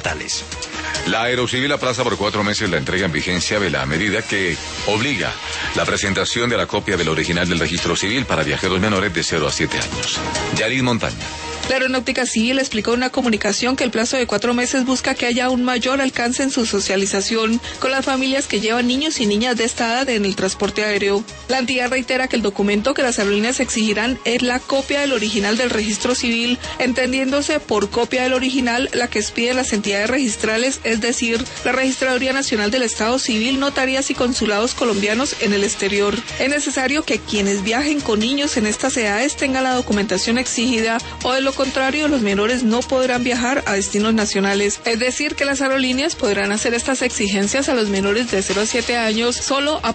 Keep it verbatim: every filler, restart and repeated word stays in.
estatales. La Aerocivil aplaza por cuatro meses la entrega en vigencia de la medida que obliga la presentación de la copia del original del registro civil para viajeros menores de cero a siete años. Yarid Montaña. La Aeronáutica Civil explicó en una comunicación que el plazo de cuatro meses busca que haya un mayor alcance en su socialización con las familias que llevan niños y niñas de esta edad en el transporte aéreo. La entidad reitera que el documento que las aerolíneas exigirán es la copia del original del registro civil, entendiéndose por copia del original la que expiden las entidades registrales, es decir, la Registraduría Nacional del Estado Civil, notarías y consulados colombianos en el exterior. Es necesario que quienes viajen con niños en estas edades tengan la documentación exigida, o de lo contrario, los menores no podrán viajar a destinos nacionales. Es decir, que las aerolíneas podrán hacer estas exigencias a los menores de cero a siete años solo a